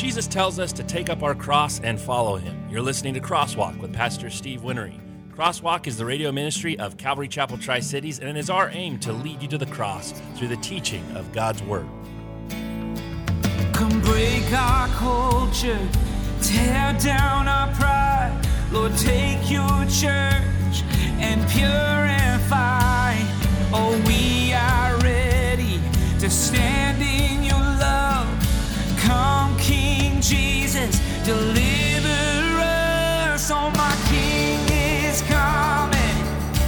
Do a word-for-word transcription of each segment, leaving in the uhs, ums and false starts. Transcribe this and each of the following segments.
Jesus tells us to take up our cross and follow him. You're listening to Crosswalk with Pastor Steve Winnery. Crosswalk is the radio ministry of Calvary Chapel Tri-Cities, and it is our aim to lead you to the cross through the teaching of God's Word. Come break our culture, tear down our pride. Lord, take your church and purify. Oh, we are ready to stand in your love. Come, King Jesus, deliver us. Oh, my King is coming.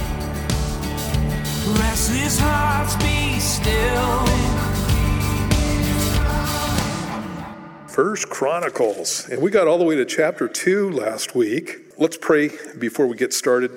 Restless hearts be still. First Chronicles, and we got all the way to chapter two last week. Let's pray before we get started,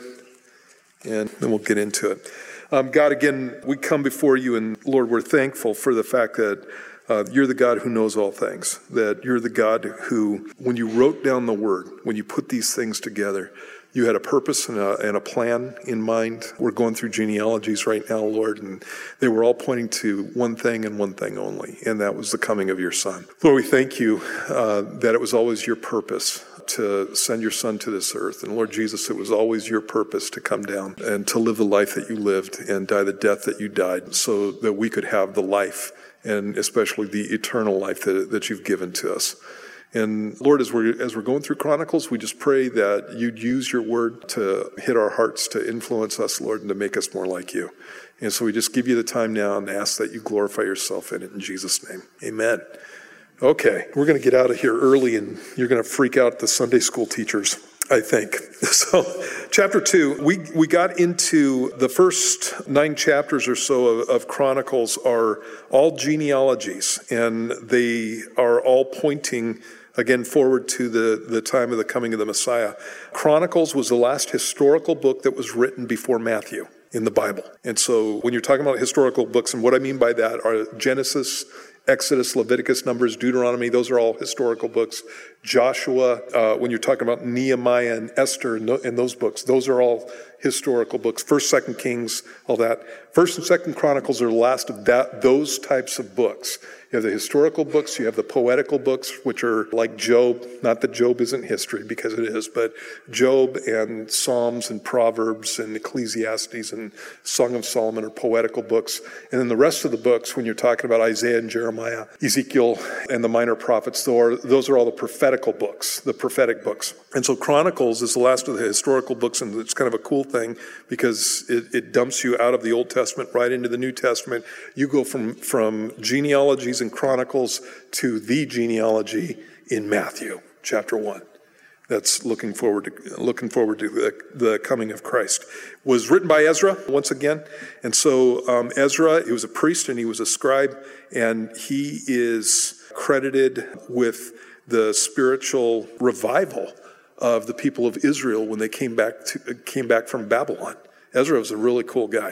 and then we'll get into it. Um, God, again, we come before you, and Lord, we're thankful for the fact that uh, you're the God who knows all things, that you're the God who, when you wrote down the word, when you put these things together, you had a purpose and a, and a plan in mind. We're going through genealogies right now, Lord, and they were all pointing to one thing and one thing only, and that was the coming of your Son. Lord, we thank you uh, that it was always your purpose to send your Son to this earth. And Lord Jesus, it was always your purpose to come down and to live the life that you lived and die the death that you died so that we could have the life and especially the eternal life that, that you've given to us. And Lord, as we're, as we're going through Chronicles, we just pray that you'd use your word to hit our hearts, to influence us, Lord, and to make us more like you. And so we just give you the time now and ask that you glorify yourself in it in Jesus' name. Amen. Okay, we're going to get out of here early, and you're going to freak out the Sunday school teachers, I think. So, chapter two, we, we got into the first nine chapters or so of, of Chronicles are all genealogies, and they are all pointing again forward to the, the time of the coming of the Messiah. Chronicles was the last historical book that was written before Matthew in the Bible. And so when you're talking about historical books, and what I mean by that are Genesis, Exodus, Leviticus, Numbers, Deuteronomy, those are all historical books. Joshua, uh, when you're talking about Nehemiah and Esther and, th- and those books, those are all historical books. First, Second Kings, all that. First and Second Chronicles are the last of that, those types of books. You have the historical books, you have the poetical books, which are like Job. Not that Job isn't history, because it is, but Job and Psalms and Proverbs and Ecclesiastes and Song of Solomon are poetical books. And then the rest of the books, when you're talking about Isaiah and Jeremiah, Ezekiel and the minor prophets, those are all the prophetical books, the prophetic books. And so Chronicles is the last of the historical books, and it's kind of a cool thing because it, it dumps you out of the Old Testament right into the New Testament. You go from, from genealogies and Chronicles to the genealogy in Matthew chapter one. That's looking forward to looking forward to the, the coming of Christ. Was written by Ezra once again, and so um, Ezra, he was a priest and he was a scribe, and he is credited with the spiritual revival of the people of Israel when they came back to came back from Babylon. Ezra was a really cool guy.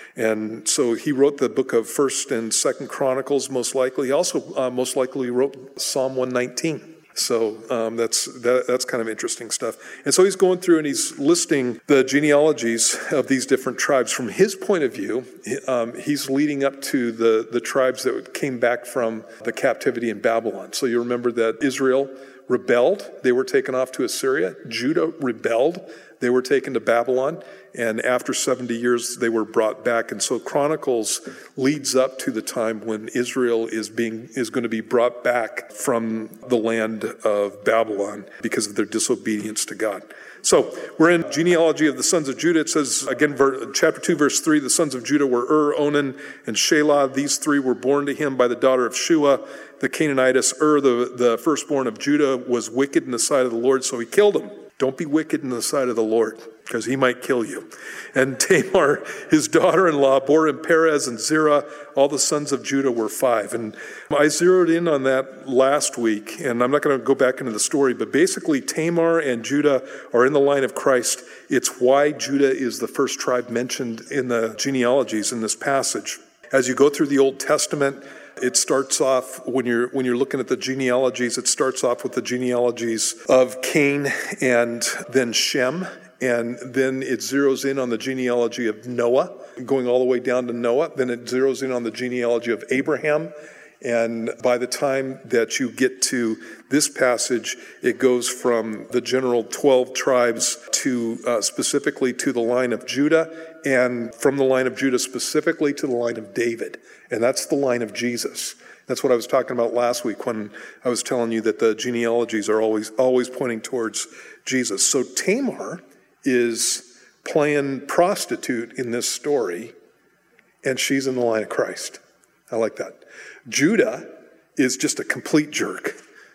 And so he wrote the book of First and Second Chronicles, most likely. He also uh, most likely wrote Psalm one nineteen. So um, that's that, that's kind of interesting stuff. And so he's going through and he's listing the genealogies of these different tribes. From his point of view, um, he's leading up to the, the tribes that came back from the captivity in Babylon. So you remember that Israel rebelled. They were taken off to Assyria. Judah rebelled. They were taken to Babylon, and after seventy years, they were brought back. And so Chronicles leads up to the time when Israel is being is going to be brought back from the land of Babylon because of their disobedience to God. So we're in genealogy of the sons of Judah. It says, again, chapter two, verse three, the sons of Judah were Ur, Onan, and Shelah. These three were born to him by the daughter of Shua, the Canaanitess. Ur, the, the firstborn of Judah, was wicked in the sight of the Lord, so he killed him. Don't be wicked in the sight of the Lord, because he might kill you. And Tamar, his daughter-in-law, bore him Perez and Zerah. All the sons of Judah were five. And I zeroed in on that last week, and I'm not going to go back into the story, but basically Tamar and Judah are in the line of Christ. It's why Judah is the first tribe mentioned in the genealogies in this passage. As you go through the Old Testament, it starts off, when you're when you're looking at the genealogies, it starts off with the genealogies of Cain and then Shem, and then it zeroes in on the genealogy of Noah, going all the way down to Noah. Then it zeroes in on the genealogy of Abraham, And by the time that you get to this passage, it goes from the general twelve tribes to uh, specifically to the line of Judah, and from the line of Judah specifically to the line of David. And that's the line of Jesus. That's what I was talking about last week when I was telling you that the genealogies are always always pointing towards Jesus. So Tamar is playing prostitute in this story, and she's in the line of Christ. I like that. Judah is just a complete jerk,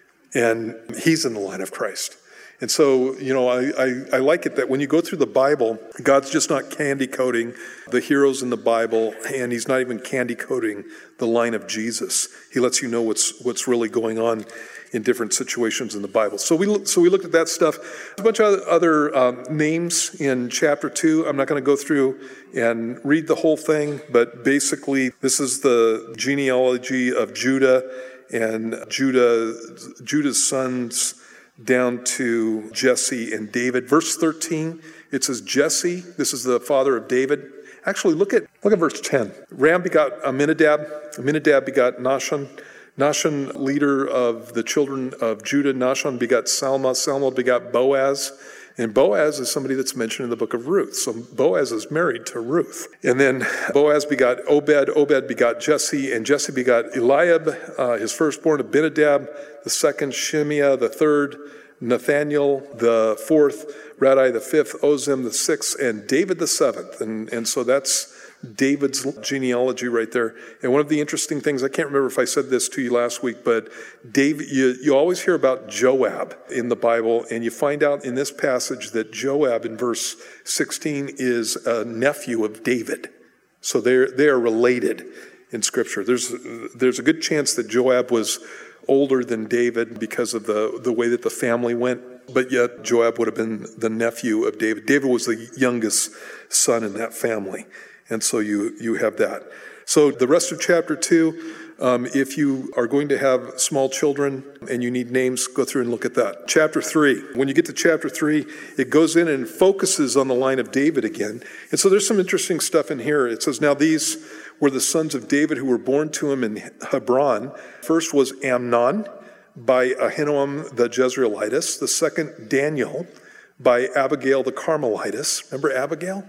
and he's in the line of Christ. And so, you know, I, I, I like it that when you go through the Bible, God's just not candy coating the heroes in the Bible, and he's not even candy coating the line of Jesus. He lets you know what's what's really going on in different situations in the Bible. So we so we looked at that stuff. A bunch of other um, names in chapter two. I'm not going to go through and read the whole thing, but basically this is the genealogy of Judah and Judah Judah's sons down to Jesse and David. Verse thirteen, it says Jesse, this is the father of David. Actually, look at look at verse ten. Ram begot Amminadab, Amminadab begot Nahshon, Nahshon, leader of the children of Judah. Nahshon begot Salma, Salma begot Boaz, and Boaz is somebody that's mentioned in the book of Ruth. So Boaz is married to Ruth. And then Boaz begot Obed, Obed begot Jesse, and Jesse begot Eliab, uh, his firstborn, Abinadab, the second Shimea, the third Nathaniel, the fourth Radai, the fifth Ozem, the sixth, and David the seventh. And, and so that's David's genealogy right there. And one of the interesting things, I can't remember if I said this to you last week, but David, you, you always hear about Joab in the Bible, and you find out in this passage that Joab in verse sixteen is a nephew of David. So they're they are related in Scripture. There's there's a good chance that Joab was older than David because of the, the way that the family went, but yet Joab would have been the nephew of David. David was the youngest son in that family. And so you you have that. So the rest of chapter two, um, if you are going to have small children and you need names, go through and look at that. Chapter three, when you get to chapter three, it goes in and focuses on the line of David again. And so there's some interesting stuff in here. It says, now these were the sons of David who were born to him in Hebron. First was Amnon by Ahinoam the Jezreelitess. The second, Daniel by Abigail the Carmelitess. Remember Abigail?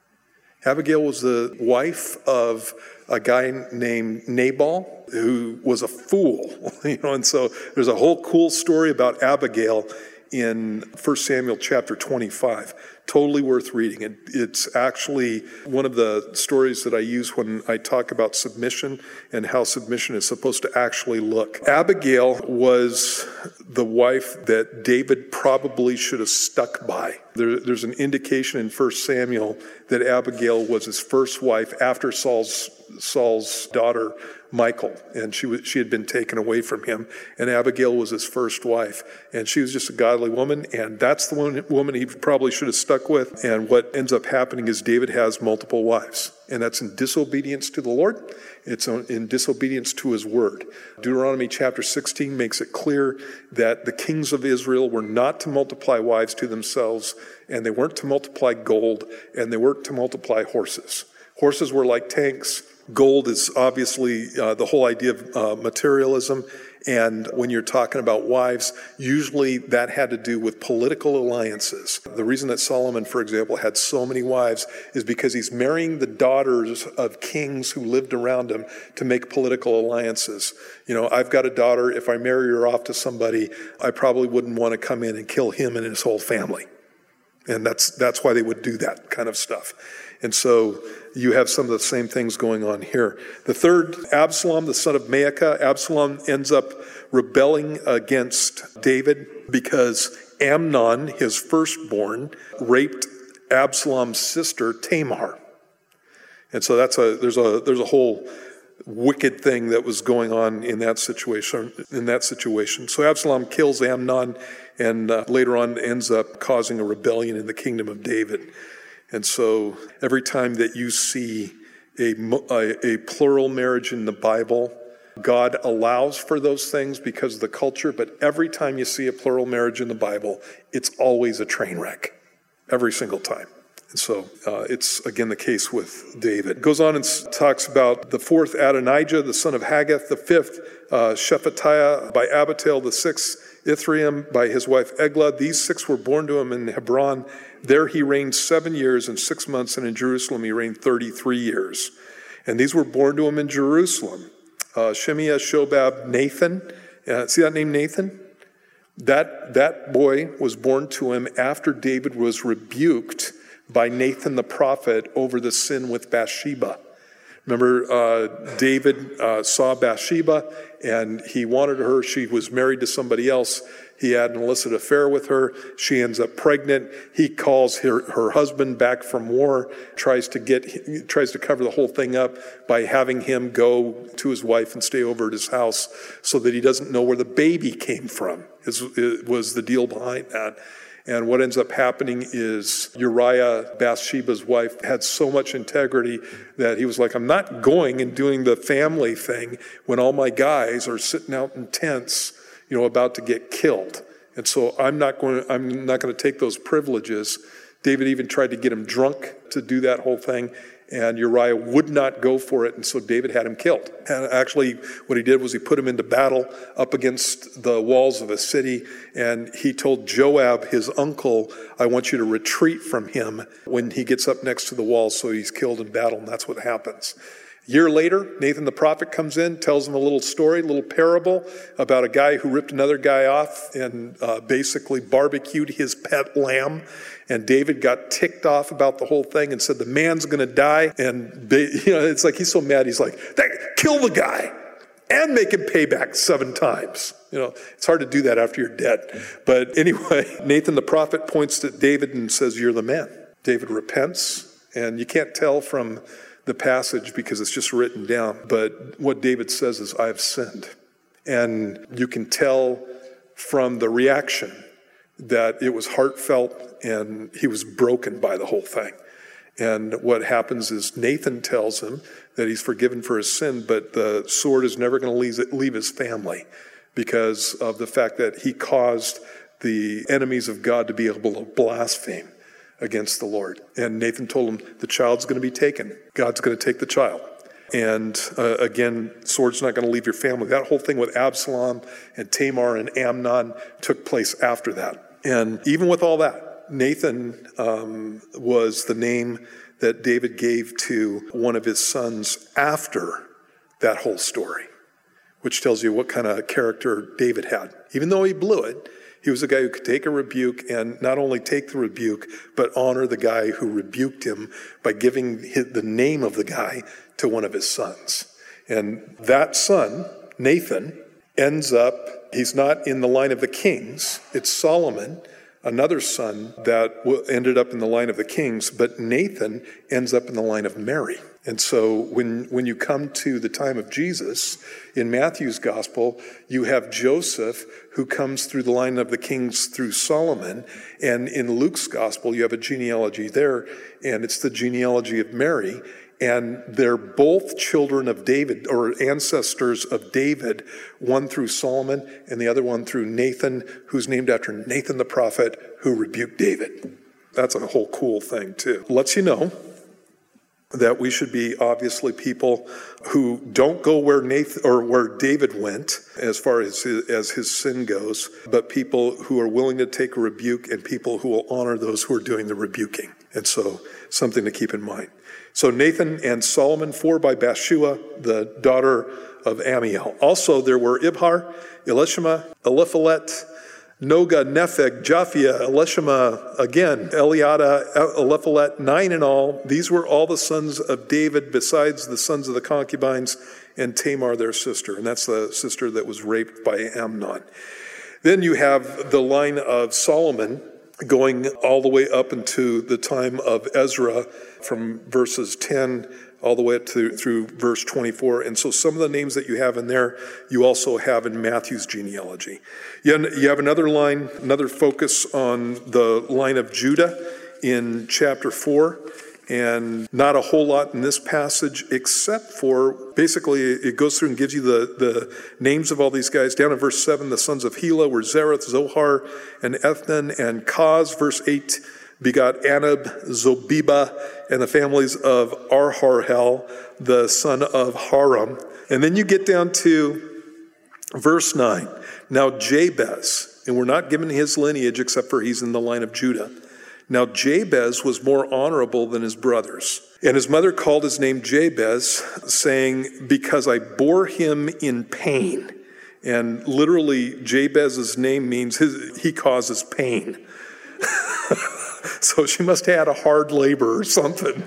Abigail was the wife of a guy named Nabal who was a fool, you know, and so there's a whole cool story about Abigail in First Samuel chapter twenty-five. Totally worth reading. It, it's actually one of the stories that I use when I talk about submission and how submission is supposed to actually look. Abigail was the wife that David probably should have stuck by. There, there's an indication in First Samuel that Abigail was his first wife after Saul's Saul's daughter Michal, and she was she had been taken away from him, and Abigail was his first wife, and she was just a godly woman, and that's the one woman he probably should have stuck with. And what ends up happening is David has multiple wives, and that's in disobedience to the Lord. It's in disobedience to his word. Deuteronomy chapter sixteen makes it clear that the kings of Israel were not to multiply wives to themselves, and they weren't to multiply gold, and they weren't to multiply horses. Horses were like tanks. Gold is obviously uh, the whole idea of uh, materialism. And when you're talking about wives, usually that had to do with political alliances. The reason that Solomon, for example, had so many wives is because he's marrying the daughters of kings who lived around him to make political alliances. You know, I've got a daughter. If I marry her off to somebody, I probably wouldn't want to come in and kill him and his whole family. And that's that's why they would do that kind of stuff. And so you have some of the same things going on here. The third, Absalom, the son of Maacah. Absalom ends up rebelling against David because Amnon, his firstborn, raped Absalom's sister Tamar. And so that's a there's a there's a whole wicked thing that was going on in that situation. In that situation, so Absalom kills Amnon, and uh, later on ends up causing a rebellion in the kingdom of David. And so every time that you see a, a, a plural marriage in the Bible, God allows for those things because of the culture, but every time you see a plural marriage in the Bible, it's always a train wreck. Every single time. And so uh, it's, again, the case with David. It goes on and talks about the fourth, Adonijah, the son of Haggith, the fifth, uh, Shephatiah by Abital, the sixth, Ithream by his wife Eglah. These six were born to him in Hebron. There he reigned seven years and six months, and in Jerusalem he reigned thirty-three years. And these were born to him in Jerusalem. Uh, Shemiah, Shobab, Nathan. Uh, see that name, Nathan? That, that boy was born to him after David was rebuked by Nathan the prophet over the sin with Bathsheba. Remember, uh, David uh, saw Bathsheba, and he wanted her. She was married to somebody else. He had an illicit affair with her. She ends up pregnant. He calls her, her husband back from war, tries to get, tries to cover the whole thing up by having him go to his wife and stay over at his house so that he doesn't know where the baby came from. Is, was the deal behind that. And what ends up happening is Uriah, Bathsheba's wife, had so much integrity that he was like, I'm not going and doing the family thing when all my guys are sitting out in tents, you know, about to get killed. And so I'm not going to, I'm not going to take those privileges. David even tried to get him drunk to do that whole thing, and Uriah would not go for it, and so David had him killed. And actually, what he did was he put him into battle up against the walls of a city, and he told Joab, his uncle, I want you to retreat from him when he gets up next to the wall, so he's killed in battle, and that's what happens. A year later, Nathan the prophet comes in, tells him a little story, a little parable about a guy who ripped another guy off and uh, basically barbecued his pet lamb. And David got ticked off about the whole thing and said, the man's going to die. And you know, it's like he's so mad, he's like, kill the guy and make him pay back seven times. You know, it's hard to do that after you're dead. But anyway, Nathan the prophet points to David and says, you're the man. David repents, and you can't tell from the passage because it's just written down. But what David says is, I have sinned. And you can tell from the reaction that it was heartfelt and he was broken by the whole thing. And what happens is Nathan tells him that he's forgiven for his sin, but the sword is never going to leave his family because of the fact that he caused the enemies of God to be able to blaspheme against the Lord. And Nathan told him, the child's going to be taken. God's going to take the child. And uh, again, sword's not going to leave your family. That whole thing with Absalom and Tamar and Amnon took place after that. And even with all that, Nathan um, was the name that David gave to one of his sons after that whole story, which tells you what kind of character David had. Even though he blew it, he was a guy who could take a rebuke and not only take the rebuke, but honor the guy who rebuked him by giving his, the name of the guy to one of his sons. And that son, Nathan, ends up, he's not in the line of the kings. It's Solomon, another son that ended up in the line of the kings, but Nathan ends up in the line of Mary. And so when, when you come to the time of Jesus, in Matthew's gospel, you have Joseph who comes through the line of the kings through Solomon. And in Luke's gospel, you have a genealogy there, and it's the genealogy of Mary. And they're both children of David, or ancestors of David, one through Solomon and the other one through Nathan, who's named after Nathan the prophet who rebuked David. That's a whole cool thing too. Lets you know that we should be obviously people who don't go where Nathan or where David went as far as his, as his sin goes, but people who are willing to take a rebuke and people who will honor those who are doing the rebuking. And so something to keep in mind. So Nathan and Solomon, four by Bathsheba, the daughter of Amiel. Also there were Ibhar, Elishama, Eliphalet, Noga, Nepheg, Japhia, Elishama, again, Eliada, Eliphalet, nine in all. These were all the sons of David besides the sons of the concubines and Tamar, their sister. And that's the sister that was raped by Amnon. Then you have the line of Solomon going all the way up into the time of Ezra from verses ten all the way up to, through verse twenty-four. And so some of the names that you have in there, you also have in Matthew's genealogy. You have another line, another focus on the line of Judah in chapter four. And not a whole lot in this passage, except for basically it goes through and gives you the, the names of all these guys. Down in verse seven, the sons of Hela were Zereth, Zohar, and Ethnan, and Kaz. Verse eight, begot Anab, Zobeba, and the families of Arharhel, the son of Haram. And then you get down to verse nine. Now Jabez, and we're not given his lineage except for he's in the line of Judah. Now Jabez was more honorable than his brothers. And his mother called his name Jabez, saying, because I bore him in pain. And literally, Jabez's name means his, he causes pain. So she must have had a hard labor or something.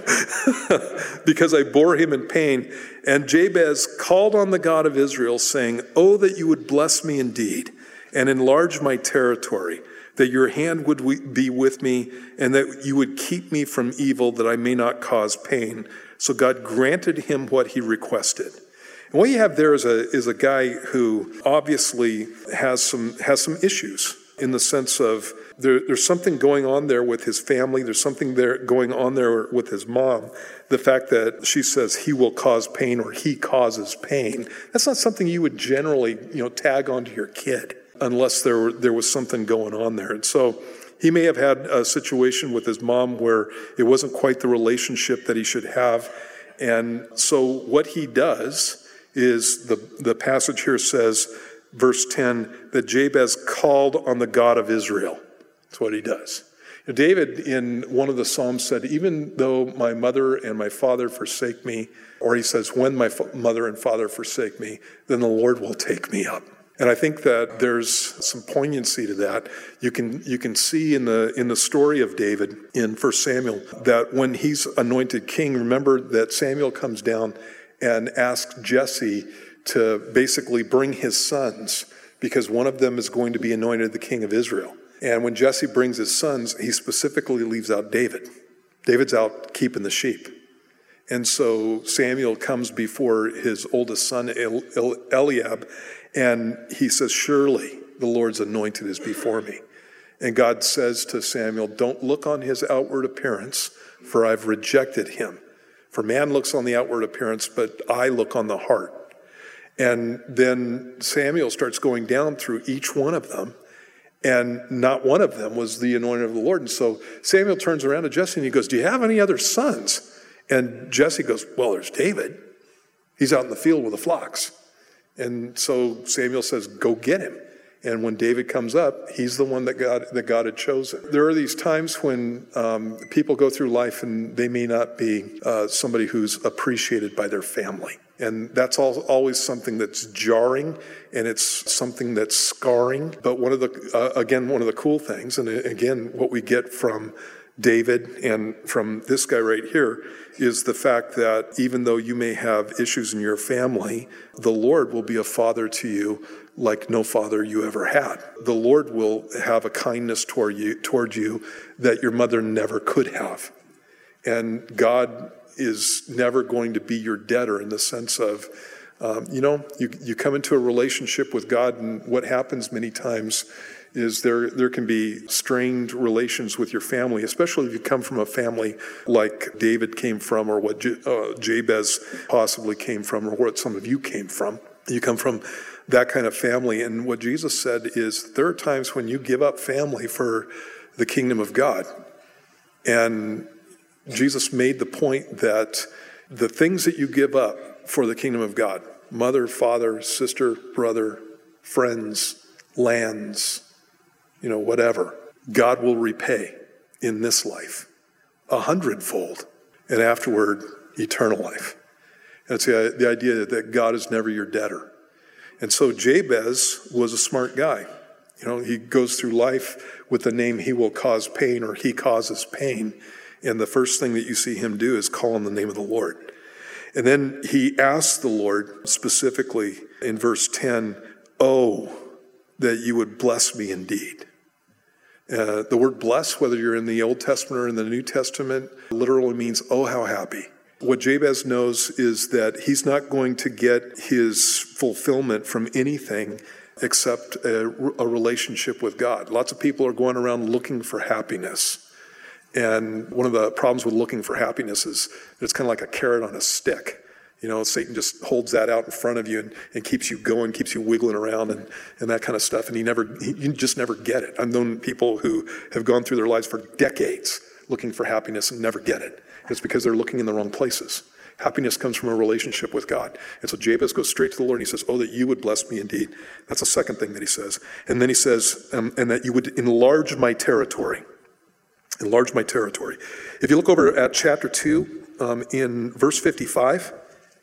Because I bore him in pain. And Jabez called on the God of Israel, saying, oh, that you would bless me indeed, and enlarge my territory, that your hand would be with me, and that you would keep me from evil, that I may not cause pain. So God granted him what he requested. And what you have there is a is a guy who obviously has some has some issues, in the sense of there, there's something going on there with his family. There's something there going on there with his mom. The fact that she says he will cause pain, or he causes pain, that's not something you would generally, you know, tag onto your kid unless there were, there was something going on there. And so he may have had a situation with his mom where it wasn't quite the relationship that he should have. And so what he does is, the, the passage here says, verse ten, that Jabez called on the God of Israel. That's what he does. Now, David, in one of the Psalms, said, even though my mother and my father forsake me, or he says, when my fa- mother and father forsake me, then the Lord will take me up. And I think that there's some poignancy to that. You can you can see in the in the story of David in First Samuel that when he's anointed king, remember that Samuel comes down and asks Jesse to basically bring his sons, because one of them is going to be anointed the king of Israel. And when Jesse brings his sons, he specifically leaves out David. David's out keeping the sheep. And so Samuel comes before his oldest son, Eliab, and he says, surely the Lord's anointed is before me. And God says to Samuel, don't look on his outward appearance, for I've rejected him. For man looks on the outward appearance, but I look on the heart. And then Samuel starts going down through each one of them, and not one of them was the anointed of the Lord. And so Samuel turns around to Jesse and he goes, do you have any other sons? And Jesse goes, well, there's David. He's out in the field with the flocks. And so Samuel says, go get him. And when David comes up, he's the one that God that God had chosen. There are these times when um, people go through life and they may not be uh, somebody who's appreciated by their family. And that's all, always something that's jarring, and it's something that's scarring. But one of the, uh, again, one of the cool things, and again, what we get from David and from this guy right here, is the fact that even though you may have issues in your family, the Lord will be a father to you like no father you ever had. The Lord will have a kindness toward you, toward you that your mother never could have. And God is never going to be your debtor, in the sense of, um, you know, you, you come into a relationship with God, and what happens many times is there there can be strained relations with your family, especially if you come from a family like David came from, or what J- uh, Jabez possibly came from, or what some of you came from. You come from that kind of family. And what Jesus said is, there are times when you give up family for the kingdom of God. And Jesus made the point that the things that you give up for the kingdom of God, mother, father, sister, brother, friends, lands, you know, whatever, God will repay in this life a hundredfold, and afterward, eternal life. And it's the, the idea that God is never your debtor. And so Jabez was a smart guy. You know, he goes through life with the name, he will cause pain, or he causes pain. And the first thing that you see him do is call on the name of the Lord. And then he asks the Lord specifically in verse ten, oh, that you would bless me indeed. Uh, the word bless, whether you're in the Old Testament or in the New Testament, literally means, oh, how happy. What Jabez knows is that he's not going to get his fulfillment from anything except a, a relationship with God. Lots of people are going around looking for happiness. And one of the problems with looking for happiness is it's kind of like a carrot on a stick. You know, Satan just holds that out in front of you and, and keeps you going, keeps you wiggling around and, and that kind of stuff. And he never, he, you just never get it. I've known people who have gone through their lives for decades looking for happiness and never get it. It's because they're looking in the wrong places. Happiness comes from a relationship with God. And so Jabez goes straight to the Lord and he says, oh, that you would bless me indeed. That's the second thing that he says. And then he says, um, and that you would enlarge my territory. Enlarge my territory. If you look over at chapter two, um, in verse fifty-five,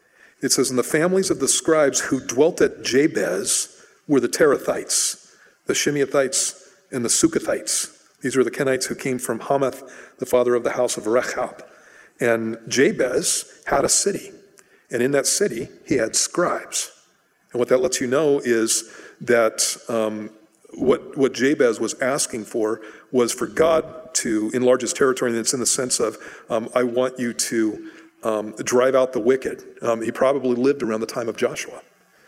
it says, and the families of the scribes who dwelt at Jabez were the Terathites, the Shimeathites, and the Sukathites. These were the Kenites who came from Hamath, the father of the house of Rechab. And Jabez had a city, and in that city he had scribes. And what that lets you know is that um, what, what Jabez was asking for was for God to enlarge his territory, and it's in the sense of, um, I want you to Um, drive out the wicked. Um, he probably lived around the time of Joshua.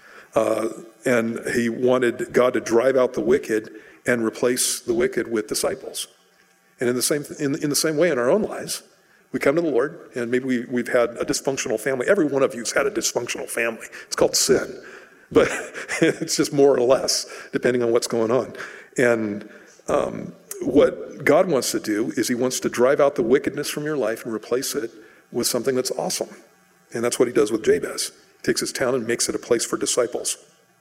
Uh, and he wanted God to drive out the wicked and replace the wicked with disciples. And in the same in, in the same way in our own lives, we come to the Lord, and maybe we, we've had a dysfunctional family. Every one of you's had a dysfunctional family. It's called sin. But it's just more or less, depending on what's going on. And um, what God wants to do is he wants to drive out the wickedness from your life and replace it with something that's awesome. And that's what he does with Jabez. He takes his town and makes it a place for disciples.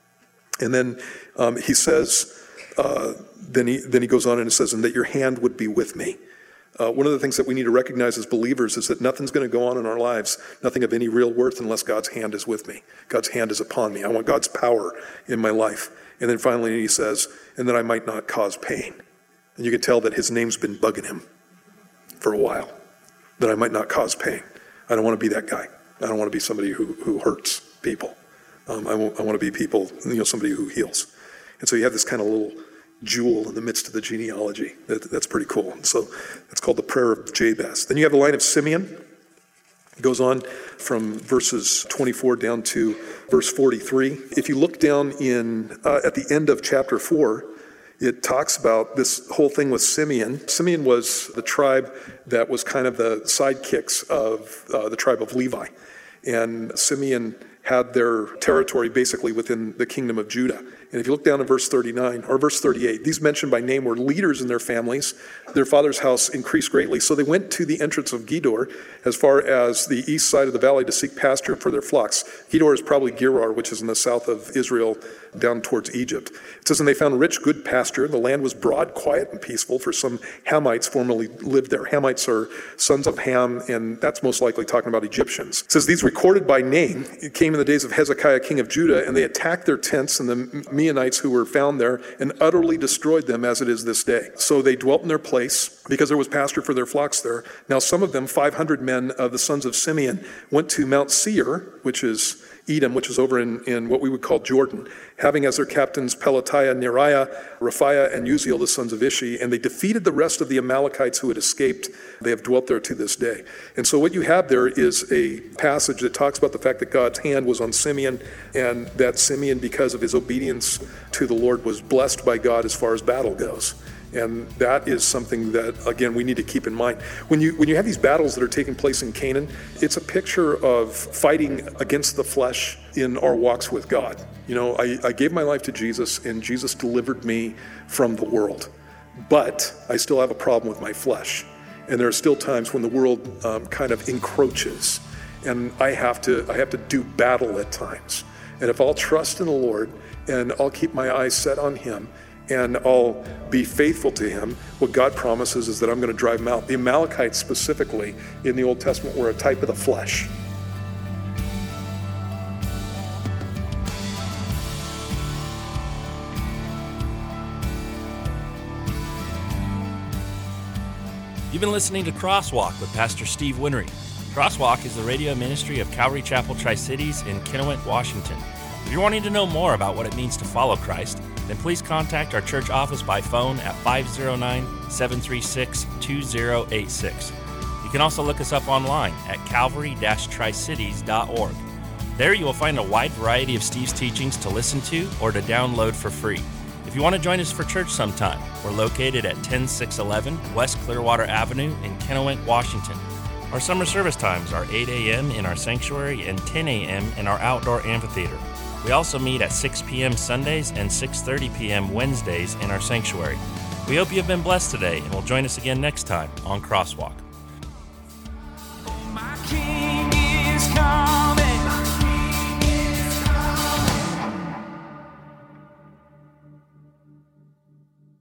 And then um, he says, uh, then he then he goes on and it says, and that your hand would be with me. Uh, one of the things that we need to recognize as believers is that nothing's going to go on in our lives, nothing of any real worth unless God's hand is with me. God's hand is upon me. I want God's power in my life. And then finally he says, and that I might not cause pain. And you can tell that his name's been bugging him for a while. That I might not cause pain. I don't want to be that guy. I don't want to be somebody who, who hurts people. Um, I, I want to be people, you know, somebody who heals. And so you have this kind of little jewel in the midst of the genealogy. That, that's pretty cool. And so that's called the prayer of Jabez. Then you have the line of Simeon. It goes on from verses twenty-four down to verse forty-three. If you look down in uh, at the end of chapter four, it talks about this whole thing with Simeon. Simeon was the tribe that was kind of the sidekicks of uh, the tribe of Levi. And Simeon had their territory basically within the kingdom of Judah. And if you look down in verse thirty-nine, or verse thirty-eight, these mentioned by name were leaders in their families. Their father's house increased greatly. So they went to the entrance of Gedor, as far as the east side of the valley, to seek pasture for their flocks. Gedor is probably Gerar, which is in the south of Israel, down towards Egypt. It says, and they found rich, good pasture. The land was broad, quiet, and peaceful, for some Hamites formerly lived there. Hamites are sons of Ham, and that's most likely talking about Egyptians. It says, these recorded by name, it came in the days of Hezekiah, king of Judah, and they attacked their tents and the Meunites who were found there and utterly destroyed them, as it is this day. So they dwelt in their place because there was pasture for their flocks there. Now some of them, five hundred men of the sons of Simeon, went to Mount Seir, which is Edom, which is over in, in what we would call Jordan, having as their captains Pelatiah, Neriah, Raphiah, and Uziel, the sons of Ishi, and they defeated the rest of the Amalekites who had escaped. They have dwelt there to this day. And so what you have there is a passage that talks about the fact that God's hand was on Simeon, and that Simeon, because of his obedience to the Lord, was blessed by God as far as battle goes. And that is something that, again, we need to keep in mind. When you when you have these battles that are taking place in Canaan, it's a picture of fighting against the flesh in our walks with God. You know, I, I gave my life to Jesus, and Jesus delivered me from the world. But I still have a problem with my flesh. And there are still times when the world um, kind of encroaches. And I have to I have to do battle at times. And if I'll trust in the Lord, and I'll keep my eyes set on him, and I'll be faithful to him, what God promises is that I'm going to drive him out. The Amalekites specifically in the Old Testament were a type of the flesh. You've been listening to Crosswalk with Pastor Steve Winnery. Crosswalk is the radio ministry of Calvary Chapel Tri-Cities in Kennewick, Washington. If you're wanting to know more about what it means to follow Christ, then please contact our church office by phone at five oh nine, seven three six, two oh eight six. You can also look us up online at calvary dash tri cities dot org. There you will find a wide variety of Steve's teachings to listen to or to download for free. If you want to join us for church sometime, we're located at ten six eleven West Clearwater Avenue in Kennewick, Washington. Our summer service times are eight a.m. in our sanctuary and ten a.m. in our outdoor amphitheater. We also meet at six p.m. Sundays and six thirty p.m. Wednesdays in our sanctuary. We hope you have been blessed today and will join us again next time on Crosswalk.